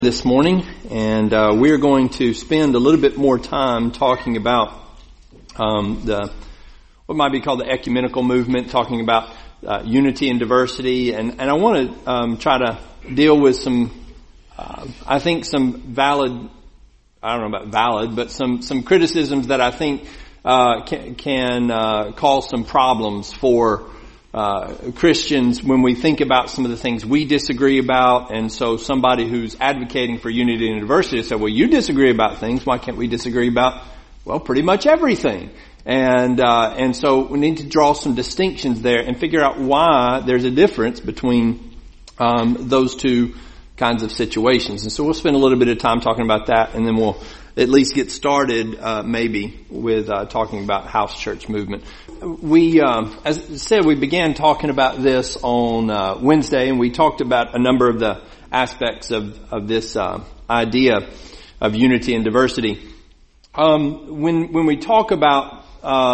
This morning, and we're going to spend a little bit more time talking about what might be called the ecumenical movement, talking about unity and diversity, and I want to try to deal with some, I think some valid, I don't know about valid, but some criticisms that I think can cause some problems for Christians when we think about some of the things we disagree about. And so somebody who's advocating for unity and diversity said, well, you disagree about things. Why can't we disagree about, well, pretty much everything? And so we need to draw some distinctions there and figure out why there's a difference between those two kinds of situations. And so we'll spend a little bit of time talking about that, and then we'll at least get started maybe with talking about house church movement. We, as I said, we began talking about this on Wednesday, and we talked about a number of the aspects of this idea of unity and diversity. When we talk about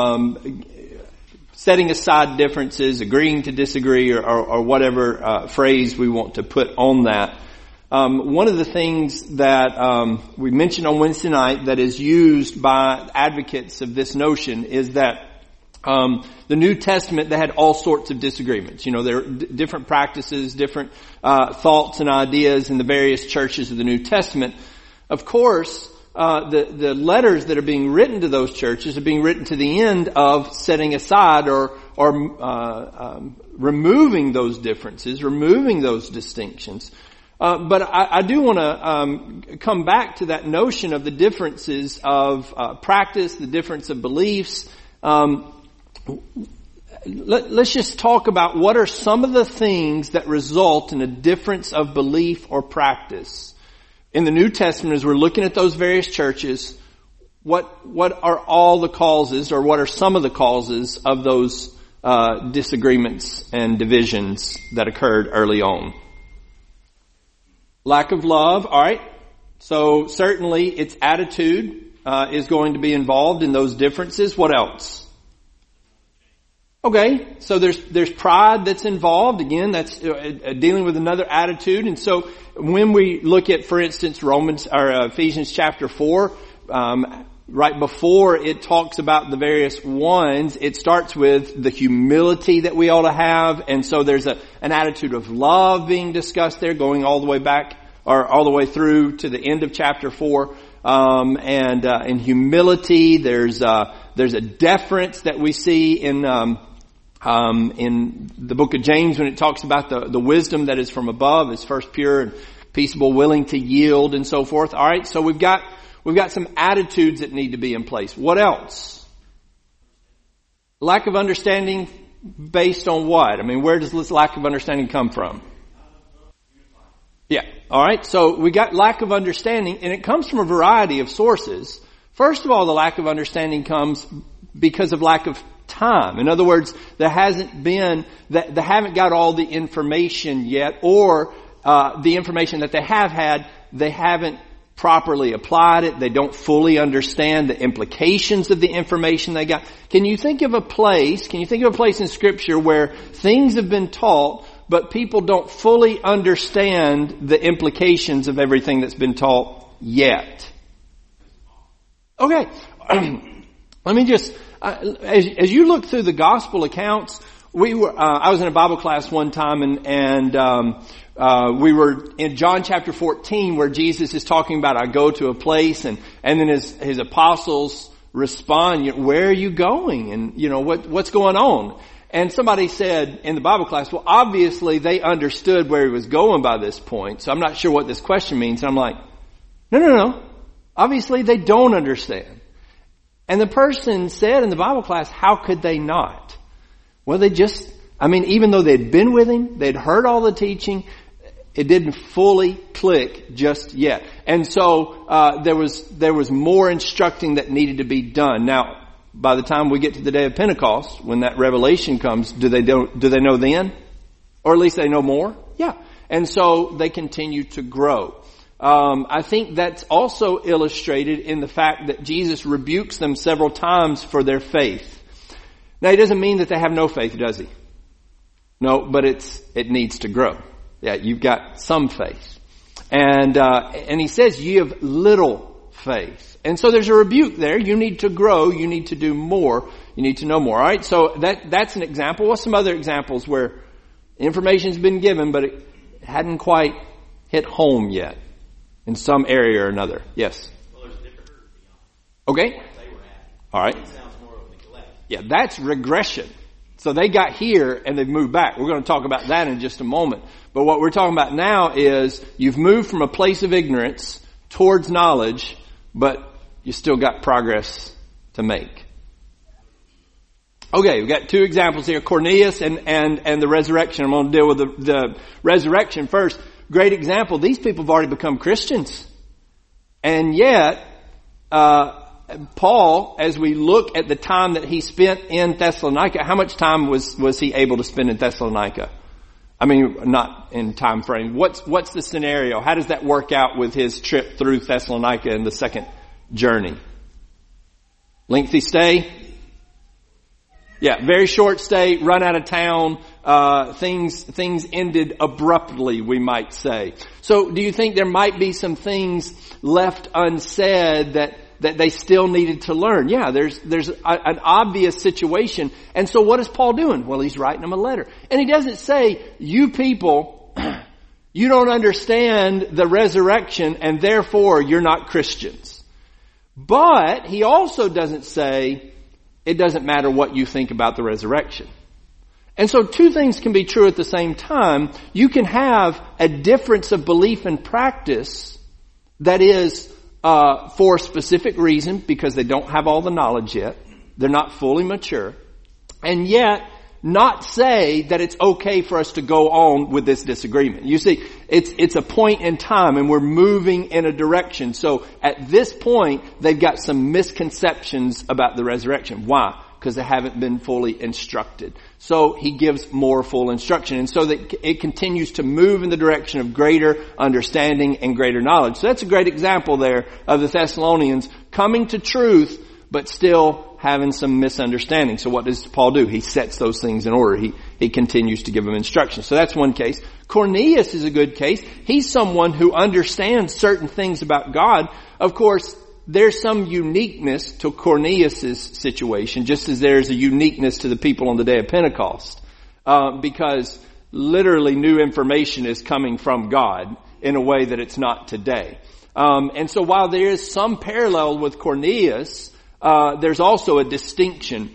setting aside differences, agreeing to disagree, or whatever phrase we want to put on that, one of the things that we mentioned on Wednesday night that is used by advocates of this notion is that the New Testament, they had all sorts of disagreements. You know, there are different practices, different thoughts and ideas in the various churches of the New Testament. Of course, the letters that are being written to those churches are being written to the end of setting aside or removing those differences, removing those distinctions. But I do want to come back to that notion of the differences of practice, the difference of beliefs. Let's just talk about what are some of the things that result in a difference of belief or practice in the New Testament. As we're looking at those various churches, what are all the causes, or what are some of the causes of those disagreements and divisions that occurred early on? Lack of love, all right. So certainly its attitude is going to be involved in those differences. What else? Okay, so there's pride that's involved. Again, that's dealing with another attitude. And so when we look at, for instance, Ephesians chapter 4, right before it talks about the various ones, it starts with the humility that we ought to have. And so there's an attitude of love being discussed there, going all the way back, or all the way through to the end of chapter 4. And in humility, there's a deference that we see in the book of James when it talks about the wisdom that is from above is first pure and peaceable, willing to yield, and so forth. All right, so we've got some attitudes that need to be in place. What else? Lack of understanding based on what? I mean, where does this lack of understanding come from? Yeah. All right. So we got lack of understanding, and it comes from a variety of sources. First of all, the lack of understanding comes because of lack of time. In other words, they haven't got all the information yet, or the information that they have had, they haven't properly applied it. They don't fully understand the implications of the information they got. Can you think of a place in Scripture where things have been taught, but people don't fully understand the implications of everything that's been taught yet? Okay. Let me just, as you look through the gospel accounts, I was in a Bible class one time, and we were in John chapter 14, where Jesus is talking about, I go to a place, and then his apostles respond, where are you going? And, what's going on? And somebody said in the Bible class, well, obviously they understood where he was going by this point, so I'm not sure what this question means. And I'm like, no. Obviously they don't understand. And the person said in the Bible class, how could they not? Well, even though they'd been with him, they'd heard all the teaching, it didn't fully click just yet. And so, there was more instructing that needed to be done. Now, by the time we get to the day of Pentecost, when that revelation comes, do they know then? Or at least they know more? Yeah. And so they continue to grow. I think that's also illustrated in the fact that Jesus rebukes them several times for their faith. Now, he doesn't mean that they have no faith, does he? No, but it needs to grow. Yeah, you've got some faith. And he says, ye have little faith. And so there's a rebuke there. You need to grow. You need to do more. You need to know more. All right. So that's an example. What's some other examples where information's been given, but it hadn't quite hit home yet in some area or another? Yes. Well, there's a different Okay. All right. It sounds more of neglect. Yeah, that's regression. So they got here and they've moved back. We're going to talk about that in just a moment. But what we're talking about now is you've moved from a place of ignorance towards knowledge, but you still got progress to make. Okay, we've got two examples here, Cornelius and the resurrection. I'm going to deal with the resurrection first. Great example. These people have already become Christians. And yet, Paul, as we look at the time that he spent in Thessalonica, how much time was he able to spend in Thessalonica? I mean, not in time frame. What's the scenario? How does that work out with his trip through Thessalonica and the second journey? Lengthy stay? Yeah, very short stay, run out of town, things ended abruptly, we might say. So do you think there might be some things left unsaid that they still needed to learn? Yeah, there's an obvious situation. And so what is Paul doing? Well, he's writing them a letter. And he doesn't say, you people, you don't understand the resurrection and therefore you're not Christians. But he also doesn't say, it doesn't matter what you think about the resurrection. And so two things can be true at the same time. You can have a difference of belief and practice that is for a specific reason because they don't have all the knowledge yet. They're not fully mature. And yet not say that it's okay for us to go on with this disagreement. You see, it's a point in time and we're moving in a direction. So at this point, they've got some misconceptions about the resurrection. Why? Because they haven't been fully instructed. So he gives more full instruction. And so that it continues to move in the direction of greater understanding and greater knowledge. So that's a great example there of the Thessalonians coming to truth, but still having some misunderstanding. So what does Paul do? He sets those things in order. He continues to give them instructions. So that's one case. Cornelius is a good case. He's someone who understands certain things about God. Of course, there's some uniqueness to Cornelius' situation, just as there's a uniqueness to the people on the day of Pentecost. Because literally new information is coming from God in a way that it's not today. And so while there is some parallel with Cornelius, there's also a distinction.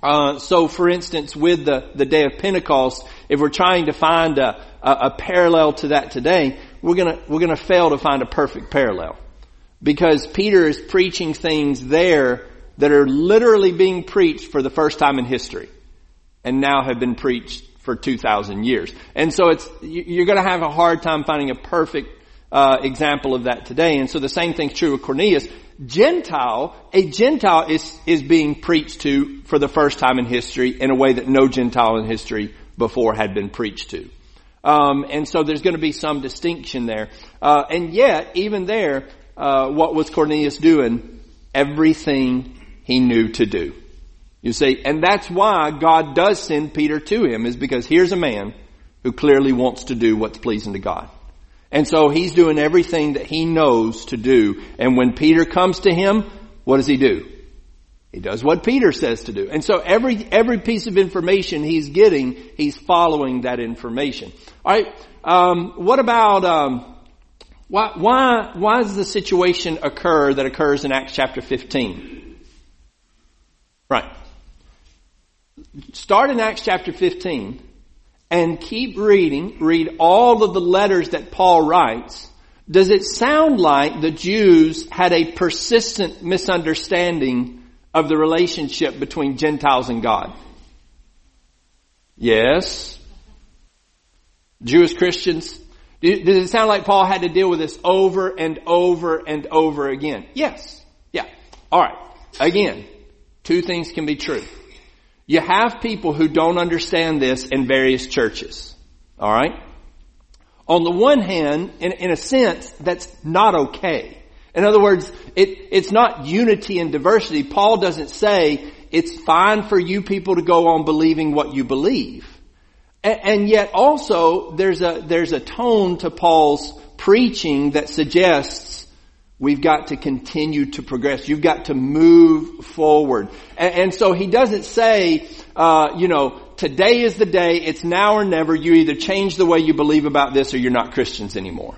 So for instance, with the day of Pentecost, if we're trying to find a parallel to that today, we're gonna fail to find a perfect parallel. Because Peter is preaching things there that are literally being preached for the first time in history. And now have been preached for 2,000 years. And so you're gonna have a hard time finding a perfect example of that today. And so the same thing's true with Cornelius. A Gentile is being preached to for the first time in history in a way that no Gentile in history before had been preached to. And so there's going to be some distinction there. And yet, even there, what was Cornelius doing? Everything he knew to do. You see, and that's why God does send Peter to him, is because here's a man who clearly wants to do what's pleasing to God. And so he's doing everything that he knows to do. And when Peter comes to him, what does he do? He does what Peter says to do. And so every piece of information he's getting, he's following that information. All right. What about, why does the situation occur that occurs in Acts chapter 15? Right. Start in Acts chapter 15. And keep reading, read all of the letters that Paul writes. Does it sound like the Jews had a persistent misunderstanding of the relationship between Gentiles and God? Yes. Jewish Christians? Does it sound like Paul had to deal with this over and over and over again? Yes. Yeah. All right. Again, two things can be true. You have people who don't understand this in various churches. All right? On the one hand, in a sense, that's not okay. In other words, it's not unity and diversity. Paul doesn't say it's fine for you people to go on believing what you believe. And yet also there's a tone to Paul's preaching that suggests we've got to continue to progress. You've got to move forward. And so he doesn't say, today is the day, it's now or never. You either change the way you believe about this or you're not Christians anymore.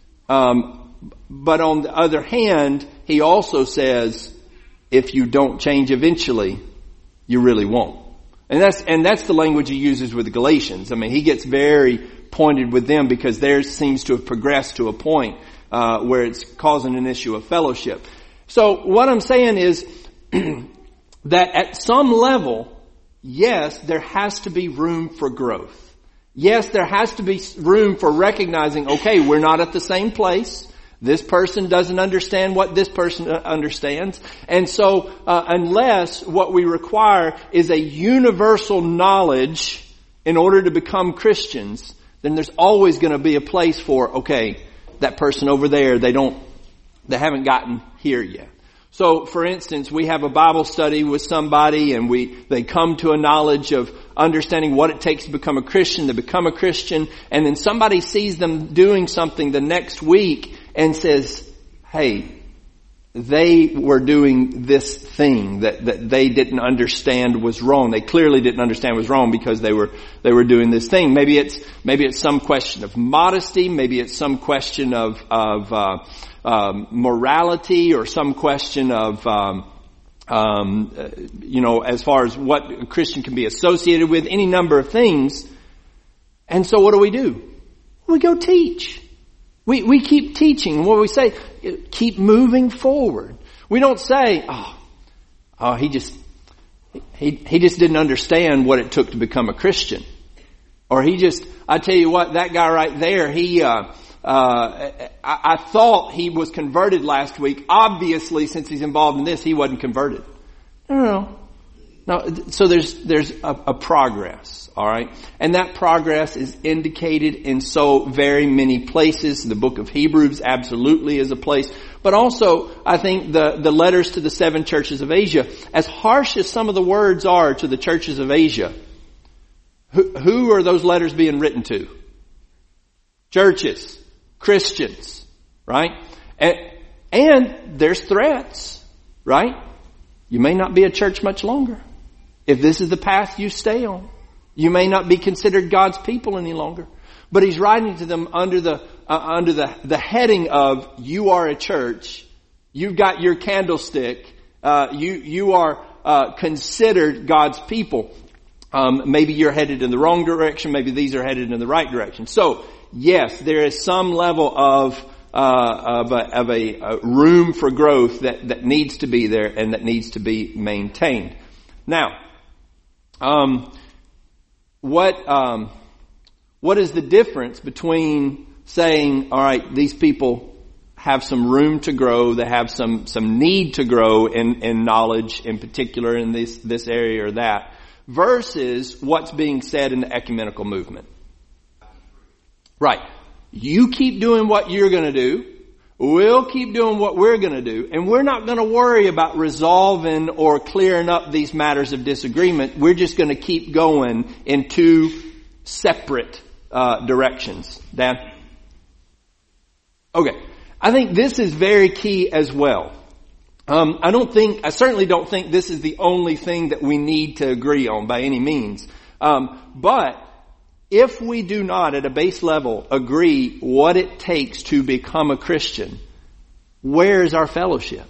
But on the other hand, he also says, if you don't change eventually, you really won't. And that's the language he uses with the Galatians. I mean, he gets very pointed with them because theirs seems to have progressed to a point where it's causing an issue of fellowship. So what I'm saying is that at some level, yes, there has to be room for growth. Yes, there has to be room for recognizing, okay, we're not at the same place. This person doesn't understand what this person understands. And so, unless what we require is a universal knowledge in order to become Christians, then there's always going to be a place for, okay, that person over there, they haven't gotten here yet. So, for instance, we have a Bible study with somebody and they come to a knowledge of understanding what it takes to become a Christian, and then somebody sees them doing something the next week and says, hey, they were doing this thing that they didn't understand was wrong. They clearly didn't understand was wrong because they were doing this thing. Maybe it's some question of modesty. Maybe it's some question of morality, or some question of, as far as what a Christian can be associated with, any number of things. And so what do? We go teach. We keep teaching. What we say, keep moving forward. We don't say, he just didn't understand what it took to become a Christian. Or I tell you what, that guy right there, I thought he was converted last week. Obviously, since he's involved in this, he wasn't converted. No. So there's a progress, all right? And that progress is indicated in so very many places. The book of Hebrews absolutely is a place. But also, I think the letters to the 7 churches of Asia, as harsh as some of the words are to the churches of Asia, who are those letters being written to? Churches. Christians. Right? And there's threats. Right? You may not be a church much longer. If this is the path you stay on, you may not be considered God's people any longer. But he's writing to them under the heading of, you are a church, you've got your candlestick, you are considered God's people. Maybe you're headed in the wrong direction, maybe these are headed in the right direction. So, yes, there is some level of a room for growth that needs to be there and that needs to be maintained. Now, what is the difference between saying, all right, these people have some room to grow, they have some need to grow in knowledge, in particular in this area or that, versus what's being said in the ecumenical movement? Right. You keep doing what you're going to do. We'll keep doing what we're going to do. And we're not going to worry about resolving or clearing up these matters of disagreement. We're just going to keep going in 2 separate directions. Dan? Okay. I think this is very key as well. I certainly don't think this is the only thing that we need to agree on by any means. But if we do not, at a base level, agree what it takes to become a Christian, where is our fellowship?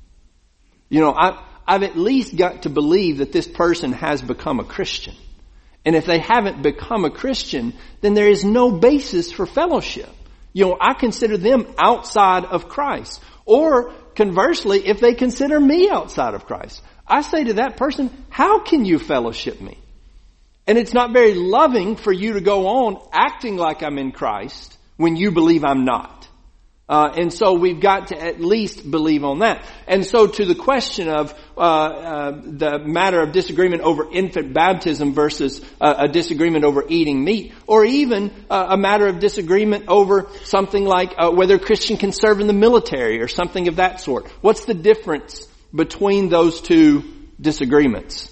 I've at least got to believe that this person has become a Christian. And if they haven't become a Christian, then there is no basis for fellowship. I consider them outside of Christ. Or conversely, if they consider me outside of Christ, I say to that person, how can you fellowship me? And it's not very loving for you to go on acting like I'm in Christ when you believe I'm not. And so we've got to at least believe on that. And so to the question of the matter of disagreement over infant baptism versus a disagreement over eating meat, or even a matter of disagreement over something like whether a Christian can serve in the military or something of that sort. What's the difference between those 2 disagreements?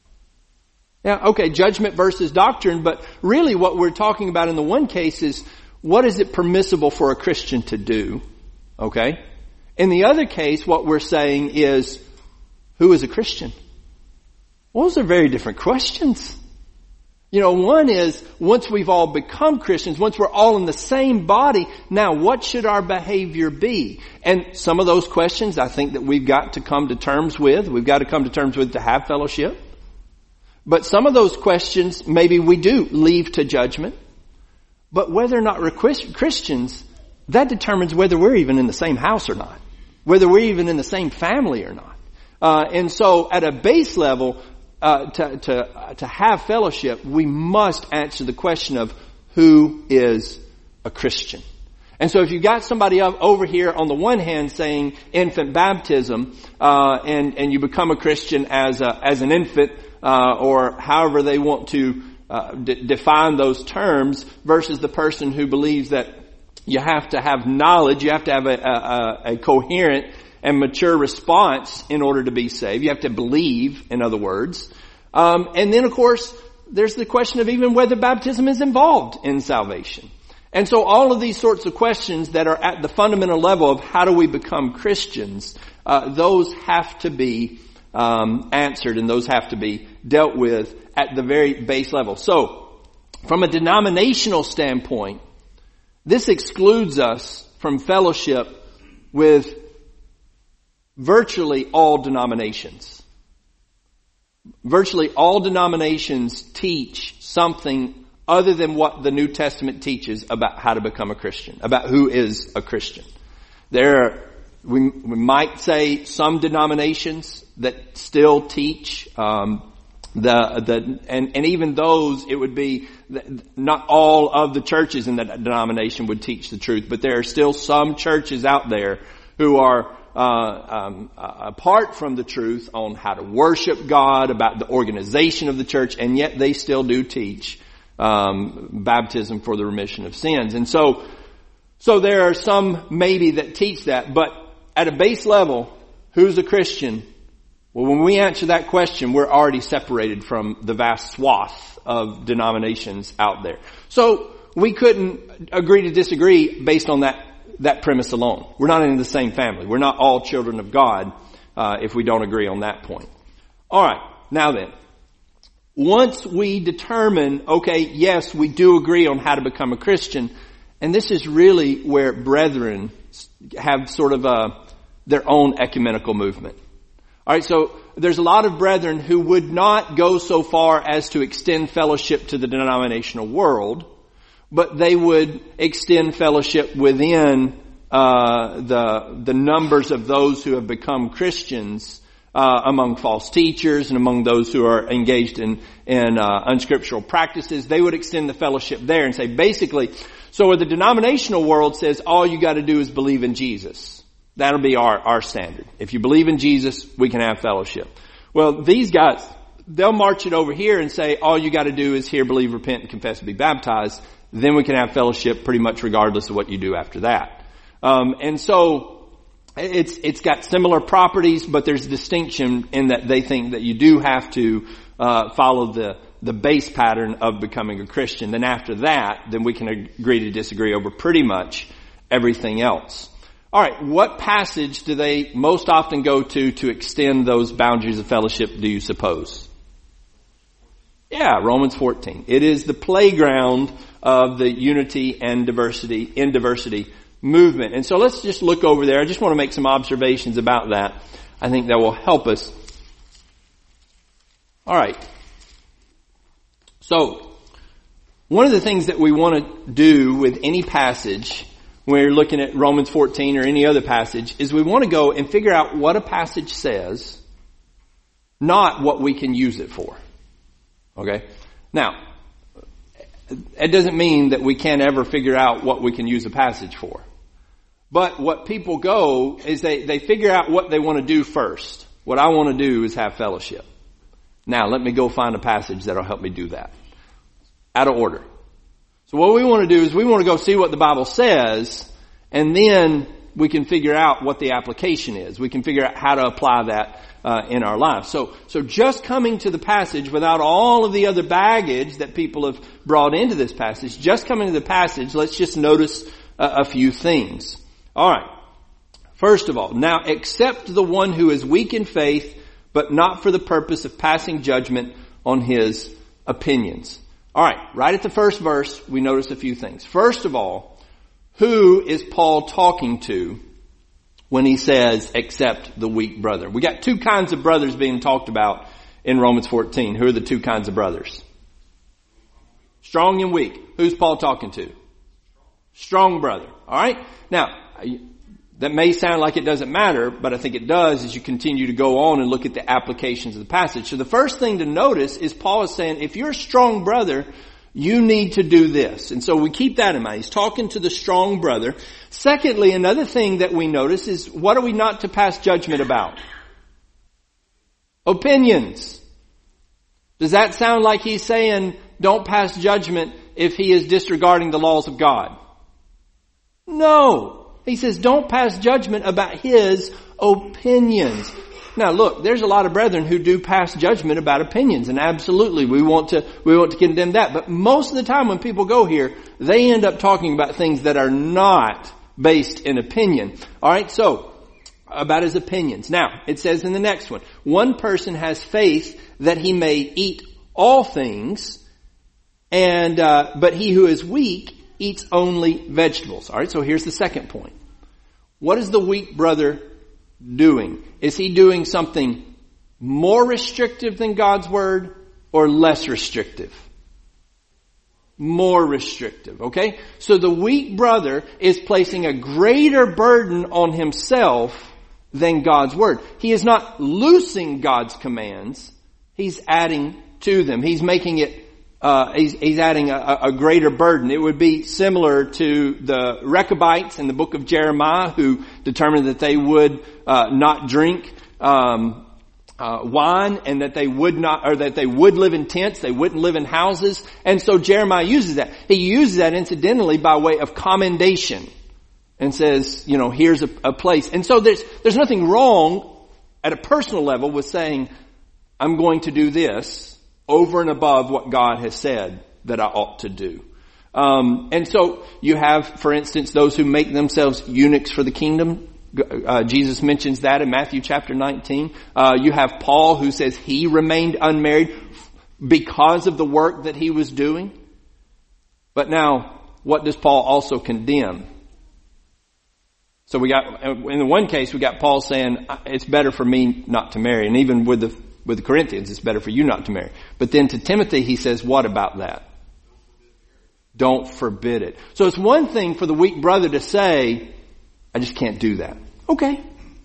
Yeah, okay, judgment versus doctrine, but really what we're talking about in the one case is what is it permissible for a Christian to do? Okay? In the other case, what we're saying is, who is a Christian? Well, those are very different questions. One is, once we've all become Christians, once we're all in the same body, now what should our behavior be? And some of those questions I think that we've got to come to terms with. We've got to come to terms with to have fellowship. But some of those questions, maybe we do leave to judgment. But whether or not we're Christians, that determines whether we're even in the same house or not. Whether we're even in the same family or not. And so at a base level, to have fellowship, we must answer the question of who is a Christian. And so if you've got somebody over here on the one hand saying infant baptism, and you become a Christian as an infant, or however they want to define those terms, versus the person who believes that you have to have knowledge, you have to have a coherent and mature response in order to be saved. You have to believe, in other words. And then, of course, there's the question of even whether baptism is involved in salvation. And so all of these sorts of questions that are at the fundamental level of how do we become Christians, those have to be answered, and those have to be dealt with at the very base level. So, from a denominational standpoint, this excludes us from fellowship with virtually all denominations. Virtually all denominations teach something other than what the New Testament teaches about how to become a Christian, about who is a Christian. We might say some denominations that still teach, and even those, it would be not all of the churches in that denomination would teach the truth, but there are still some churches out there who are apart from the truth on how to worship God, about the organization of the church, and yet they still do teach baptism for the remission of sins. And so there are some maybe that teach that, but at a base level, who's a Christian? Well, when we answer that question, we're already separated from the vast swath of denominations out there. So we couldn't agree to disagree based on that premise alone. We're not in the same family. We're not all children of God if we don't agree on that point. All right. Now then, once we determine, okay, yes, we do agree on how to become a Christian, and this is really where brethren have sort of their own ecumenical movement. All right, so there's a lot of brethren who would not go so far as to extend fellowship to the denominational world, but they would extend fellowship within the numbers of those who have become Christians among false teachers and among those who are engaged in unscriptural practices. They would extend the fellowship there and say, basically, so where the denominational world says all you got to do is believe in Jesus. That'll be our standard. If you believe in Jesus, we can have fellowship. Well, these guys, they'll march it over here and say all you got to do is hear, believe, repent, and confess, and be baptized. Then we can have fellowship pretty much regardless of what you do after that. And so it's got similar properties, but there's a distinction in that they think that you do have to follow the base pattern of becoming a Christian. Then after that, then we can agree to disagree over pretty much everything else. All right, what passage do they most often go to extend those boundaries of fellowship, do you suppose? Yeah, Romans 14. It is the playground of the unity and diversity movement. And so let's just look over there. I just want to make some observations about that. I think that will help us. All right. So, one of the things that we want to do with any passage when we're looking at Romans 14 or any other passage is we want to go and figure out what a passage says, not what we can use it for. Okay? Now, it doesn't mean that we can't ever figure out what we can use a passage for. But what people go is they figure out what they want to do first. What I want to do is have fellowship. Now, let me go find a passage that'll help me do that. Out of order. So what we want to do is we want to go see what the Bible says, and then we can figure out what the application is. We can figure out how to apply that in our lives. So just coming to the passage without all of the other baggage that people have brought into this passage, just coming to the passage, let's just notice a few things. All right. First of all, now accept the one who is weak in faith, but not for the purpose of passing judgment on his opinions. All right, at the first verse, we notice a few things. First of all, who is Paul talking to when he says, accept the weak brother? We got two kinds of brothers being talked about in Romans 14. Who are the two kinds of brothers? Strong and weak. Who's Paul talking to? Strong brother. All right? Now, that may sound like it doesn't matter, but I think it does as you continue to go on and look at the applications of the passage. So the first thing to notice is Paul is saying, if you're a strong brother, you need to do this. And so we keep that in mind. He's talking to the strong brother. Secondly, another thing that we notice is, what are we not to pass judgment about? Opinions. Does that sound like he's saying, don't pass judgment if he is disregarding the laws of God? No. He says, don't pass judgment about his opinions. Now look, there's a lot of brethren who do pass judgment about opinions, and absolutely we want to condemn that. But most of the time when people go here, they end up talking about things that are not based in opinion. Alright, so, about his opinions. Now, it says in the next one person has faith that he may eat all things, and, but he who is weak eats only vegetables. Alright, so here's the second point. What is the weak brother doing? Is he doing something more restrictive than God's word or less restrictive? More restrictive, okay? So the weak brother is placing a greater burden on himself than God's word. He is not loosing God's commands. He's adding to them. He's making it he's adding a greater burden. It would be similar to the Rechabites in the book of Jeremiah, who determined that they would not drink wine, and that they would not, or that they would live in tents. They wouldn't live in houses. And so Jeremiah uses that. He uses that incidentally by way of commendation, and says, here's a place. And so there's nothing wrong at a personal level with saying, I'm going to do this over and above what God has said that I ought to do. And so you have, for instance, those who make themselves eunuchs for the kingdom. Jesus mentions that in Matthew chapter 19. You have Paul who says he remained unmarried because of the work that he was doing. But now, what does Paul also condemn? So we got, in the one case, we got Paul saying, it's better for me not to marry. And even with the Corinthians, it's better for you not to marry. But then to Timothy, he says, what about that? Don't forbid it. So it's one thing for the weak brother to say, I just can't do that. Okay.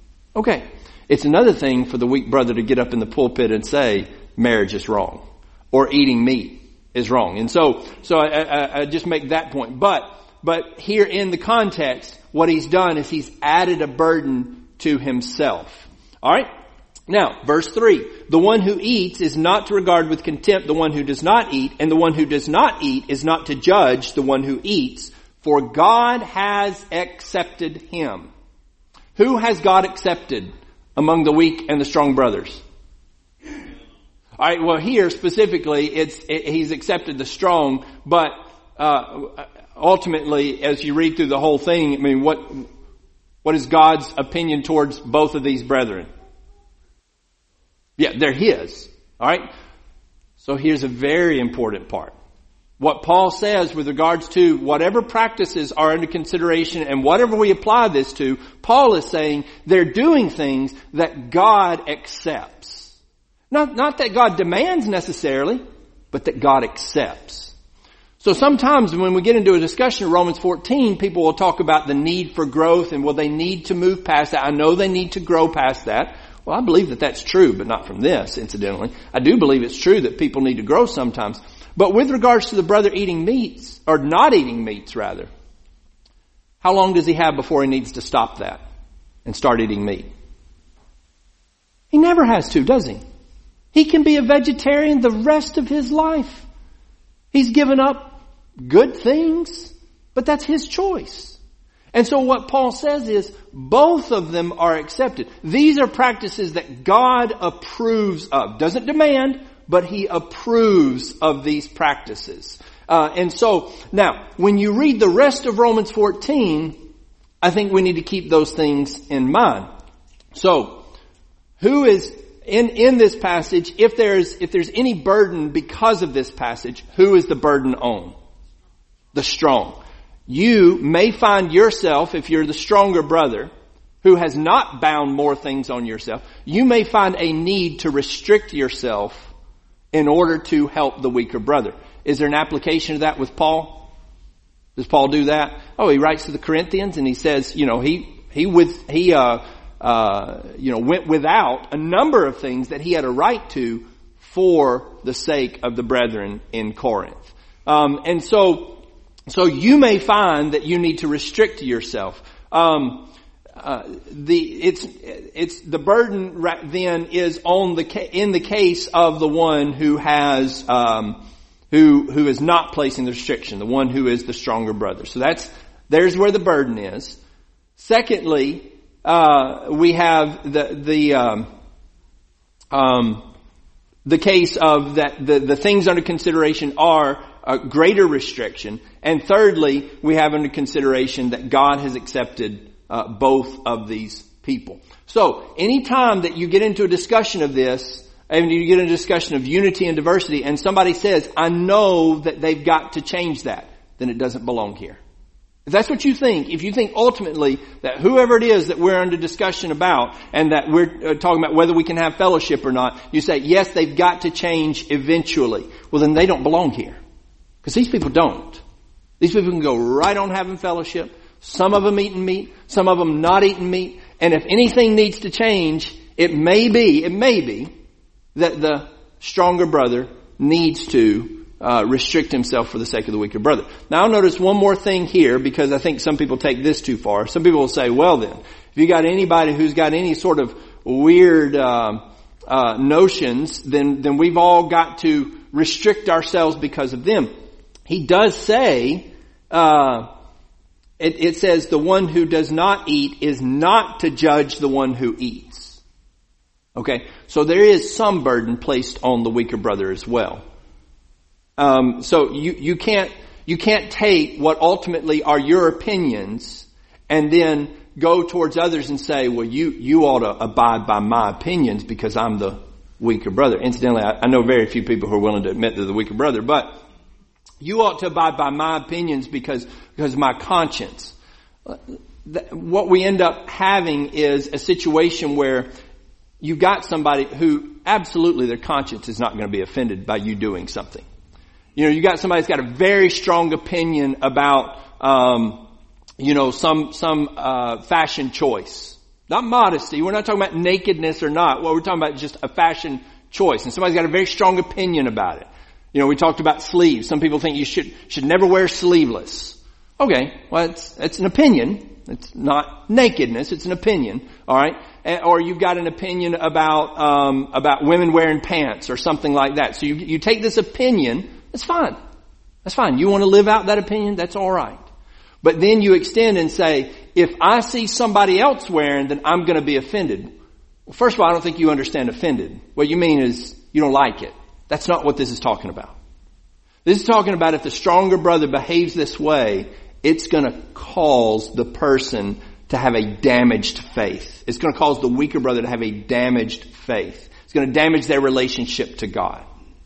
It's another thing for the weak brother to get up in the pulpit and say, marriage is wrong, or eating meat is wrong. And so I just make that point. But here in the context, what he's done is he's added a burden to himself. All right? Now, verse 3. The one who eats is not to regard with contempt the one who does not eat, and the one who does not eat is not to judge the one who eats, for God has accepted him. Who has God accepted among the weak and the strong brothers? All right, well here specifically he's accepted the strong, but ultimately as you read through the whole thing, I mean, what is God's opinion towards both of these brethren? Yeah, they're his. All right? So here's a very important part. What Paul says with regards to whatever practices are under consideration and whatever we apply this to, Paul is saying they're doing things that God accepts. Not that God demands necessarily, but that God accepts. So sometimes when we get into a discussion of Romans 14, people will talk about the need for growth and will they need to move past that. I know they need to grow past that. Well, I believe that that's true, but not from this, incidentally. I do believe it's true that people need to grow sometimes. But with regards to the brother eating meats, or not eating meats rather, how long does he have before he needs to stop that and start eating meat? He never has to, does he? He can be a vegetarian the rest of his life. He's given up good things, but that's his choice. And so what Paul says is both of them are accepted. These are practices that God approves of. Doesn't demand, but He approves of these practices. And so now, when you read the rest of Romans 14, I think we need to keep those things in mind. So, who is in this passage, if there's any burden because of this passage, who is the burden on? The strong. You may find yourself, if you're the stronger brother, who has not bound more things on yourself, you may find a need to restrict yourself in order to help the weaker brother. Is there an application of that with Paul? Does Paul do that? Oh, he writes to the Corinthians and he says, he went without a number of things that he had a right to for the sake of the brethren in Corinth. And so you may find that you need to restrict yourself. The burden then is in the case of the one who has, who is not placing the restriction, the one who is the stronger brother. So there's where the burden is. Secondly, we have the case of that the things under consideration are a greater restriction. And thirdly, we have under consideration that God has accepted both of these people. So anytime that you get into a discussion of this, and you get into a discussion of unity and diversity, and somebody says, I know that they've got to change that, then it doesn't belong here. If that's what you think, if you think ultimately that whoever it is that we're under discussion about and that we're talking about whether we can have fellowship or not, you say, yes, they've got to change eventually. Well, then they don't belong here. Because these people don't. These people can go right on having fellowship. Some of them eating meat, some of them not eating meat. And if anything needs to change, it may be that the stronger brother needs to restrict himself for the sake of the weaker brother. Now I'll notice one more thing here, because I think some people take this too far. Some people will say, well then, if you got anybody who's got any sort of weird notions, then we've all got to restrict ourselves because of them. He does say, it says the one who does not eat is not to judge the one who eats. Okay, so there is some burden placed on the weaker brother as well. So you can't take what ultimately are your opinions and then go towards others and say, well, you ought to abide by my opinions because I'm the weaker brother. Incidentally, I know very few people who are willing to admit they're the weaker brother, but you ought to abide by my opinions because of my conscience. What we end up having is a situation where you've got somebody who absolutely their conscience is not going to be offended by you doing something. You got somebody that's got a very strong opinion about, some fashion choice. Not modesty. We're not talking about nakedness or not. What we're talking about is just a fashion choice. And somebody's got a very strong opinion about it. We talked about sleeves. Some people think you should never wear sleeveless. Okay, well, it's an opinion. It's not nakedness. It's an opinion. All right, or you've got an opinion about women wearing pants or something like that. So you take this opinion. That's fine. That's fine. You want to live out that opinion? That's all right. But then you extend and say, if I see somebody else wearing, then I'm going to be offended. Well, first of all, I don't think you understand offended. What you mean is you don't like it. That's not what this is talking about. This is talking about if the stronger brother behaves this way, it's going to cause the person to have a damaged faith. It's going to cause the weaker brother to have a damaged faith. It's going to damage their relationship to God.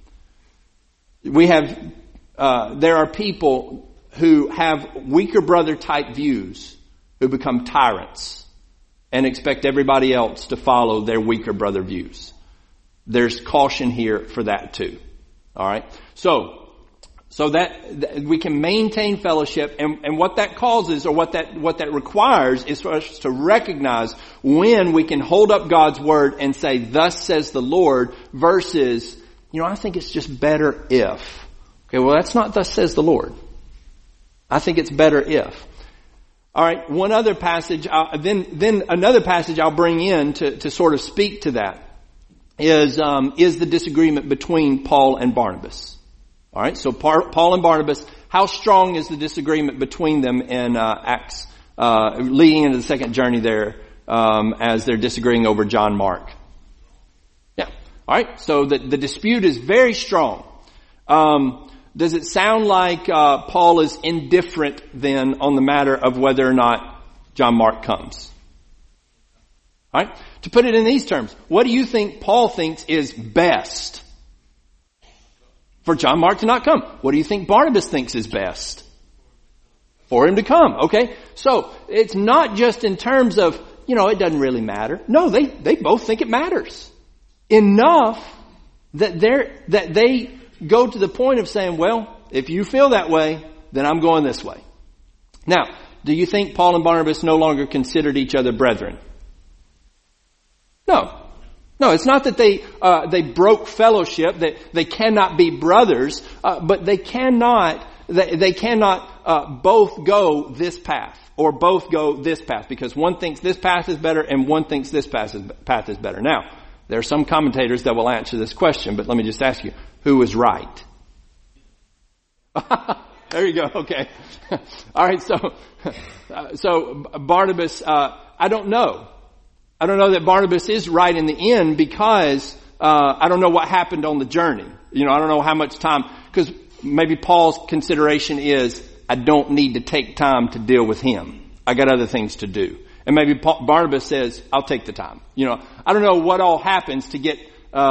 There are people who have weaker brother type views who become tyrants and expect everybody else to follow their weaker brother views. There's caution here for that too. All right. So that we can maintain fellowship, and what that causes, or what that requires, is for us to recognize when we can hold up God's word and say, "Thus says the Lord," versus, I think it's just better if. Okay, well, that's not "Thus says the Lord." I think it's better if. All right, one other passage, then another passage I'll bring in to sort of speak to that is the disagreement between Paul and Barnabas. All right, so Paul and Barnabas, how strong is the disagreement between them in Acts leading into the second journey there, as they're disagreeing over John Mark. Yeah. All right. So the dispute is very strong. Does it sound like Paul is indifferent then on the matter of whether or not John Mark comes? All right. To put it in these terms, what do you think Paul thinks is best? For John Mark to not come. What do you think Barnabas thinks is best? For him to come. Okay. So it's not just in terms of, it doesn't really matter. No, they both think it matters. Enough that they go to the point of saying, well, if you feel that way, then I'm going this way. Now, do you think Paul and Barnabas no longer considered each other brethren? No, it's not that they broke fellowship, that they cannot be brothers, but they cannot both go this path or both go this path, because one thinks this path is better and one thinks this path is better. Now, there are some commentators that will answer this question, but let me just ask you, who is right? There you go. Okay. All right. So Barnabas, I don't know. I don't know that Barnabas is right in the end, because I don't know what happened on the journey. I don't know how much time, because maybe Paul's consideration is, I don't need to take time to deal with him. I got other things to do. And maybe Barnabas says, I'll take the time. I don't know what all happens to get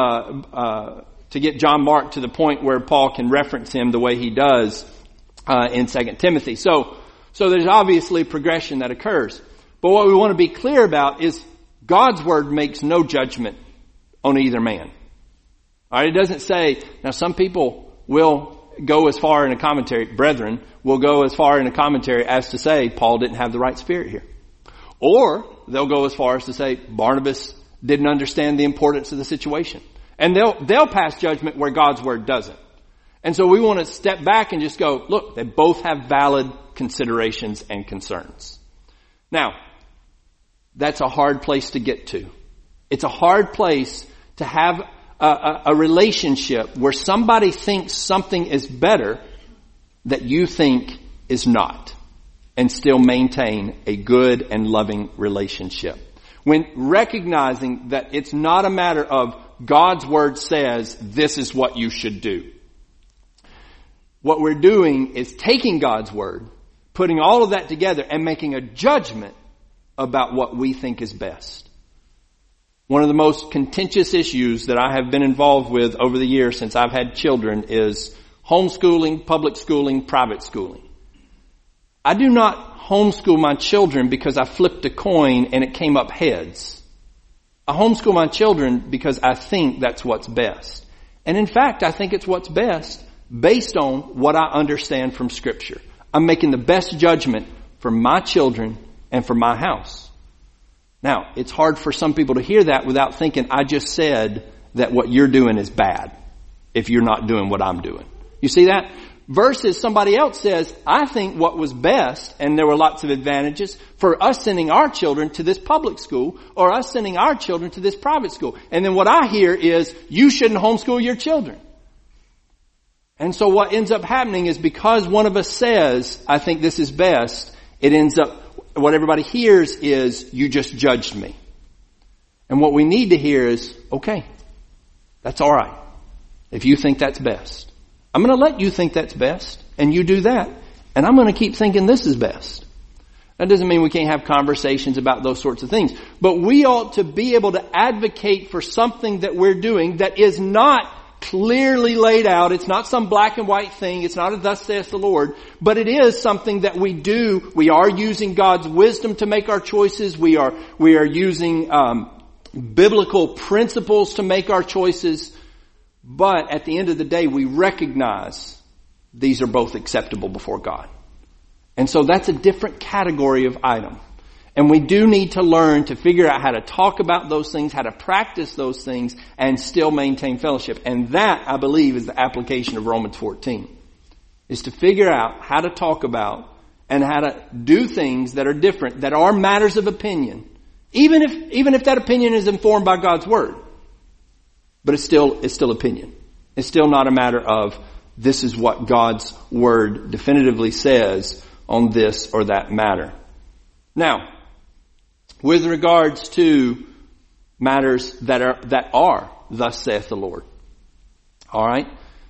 John Mark to the point where Paul can reference him the way he does in 2 Timothy. So there's obviously progression that occurs. But what we want to be clear about is God's word makes no judgment on either man. All right, it doesn't say, now some people will go as far in a commentary, brethren, will go as far in a commentary as to say Paul didn't have the right spirit here. Or they'll go as far as to say Barnabas didn't understand the importance of the situation. And they'll pass judgment where God's word doesn't. And so we want to step back and just go, look, they both have valid considerations and concerns. Now, that's a hard place to get to. It's a hard place to have a relationship where somebody thinks something is better that you think is not, and still maintain a good and loving relationship. When recognizing that it's not a matter of God's word says this is what you should do. What we're doing is taking God's word, putting all of that together, and making a judgment about what we think is best. One of the most contentious issues that I have been involved with over the years since I've had children is homeschooling, public schooling, private schooling. I do not homeschool my children because I flipped a coin and it came up heads. I homeschool my children because I think that's what's best. And in fact, I think it's what's best based on what I understand from Scripture. I'm making the best judgment for my children and for my house. Now, it's hard for some people to hear that without thinking, I just said that what you're doing is bad if you're not doing what I'm doing. You see that? Versus somebody else says, I think what was best, and there were lots of advantages, for us sending our children to this public school or us sending our children to this private school. And then what I hear is, you shouldn't homeschool your children. And so what ends up happening is, because one of us says, I think this is best, it ends up, what everybody hears is, you just judged me. And what we need to hear is, okay, that's all right. If you think that's best, I'm going to let you think that's best, and you do that, and I'm going to keep thinking this is best. That doesn't mean we can't have conversations about those sorts of things. But we ought to be able to advocate for something that we're doing that is not clearly laid out. It's not some black and white thing. It's not a thus saith the Lord. But it is something that we do. We are using God's wisdom to make our choices. We are using biblical principles to make our choices. But at the end of the day, we recognize these are both acceptable before God. And so that's a different category of item. And we do need to learn to figure out how to talk about those things, how to practice those things, and still maintain fellowship. And that, I believe, is the application of Romans 14. Is to figure out how to talk about and how to do things that are different, that are matters of opinion. Even if that opinion is informed by God's Word. But it's still opinion. It's still not a matter of, this is what God's Word definitively says on this or that matter. Now, with regards to matters that are, thus saith the Lord. All right.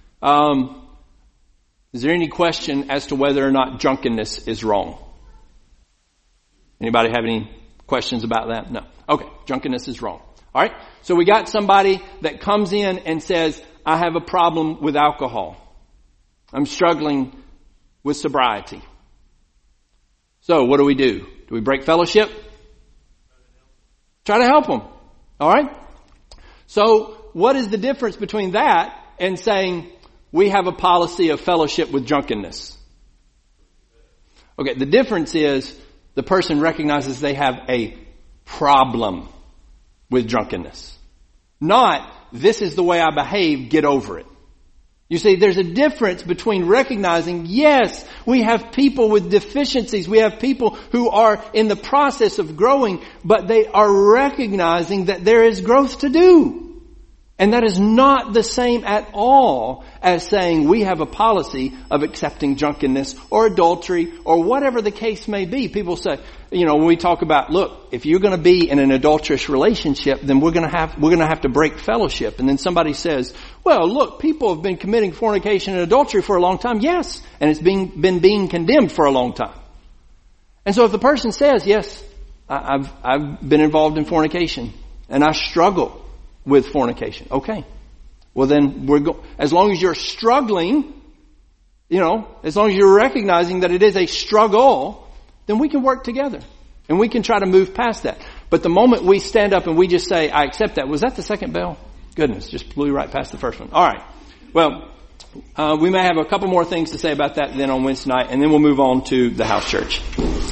Is there any question as to whether or not drunkenness is wrong? Anybody have any questions about that? No. Okay. Drunkenness is wrong. All right. So we got somebody that comes in and says, I have a problem with alcohol. I'm struggling with sobriety. So what do? Do we break fellowship? Try to help them. All right. So what is the difference between that and saying we have a policy of fellowship with drunkenness? Okay. The difference is the person recognizes they have a problem with drunkenness. Not, this is the way I behave, get over it. You see, there's a difference between recognizing, yes, we have people with deficiencies. We have people who are in the process of growing, but they are recognizing that there is growth to do. And that is not the same at all as saying we have a policy of accepting drunkenness or adultery or whatever the case may be. People say, when we talk about, look, if you're going to be in an adulterous relationship, then we're going to have to break fellowship. And then somebody says, well, look, people have been committing fornication and adultery for a long time. Yes. And it's been being condemned for a long time. And so if the person says, yes, I've been involved in fornication and I struggle with fornication. Okay. Well then as long as you're struggling, as long as you're recognizing that it is a struggle, then we can work together and we can try to move past that. But the moment we stand up and we just say, I accept that. Was that the second bell? Goodness, just blew right past the first one. All right. Well, we may have a couple more things to say about that then on Wednesday night, and then we'll move on to the house church.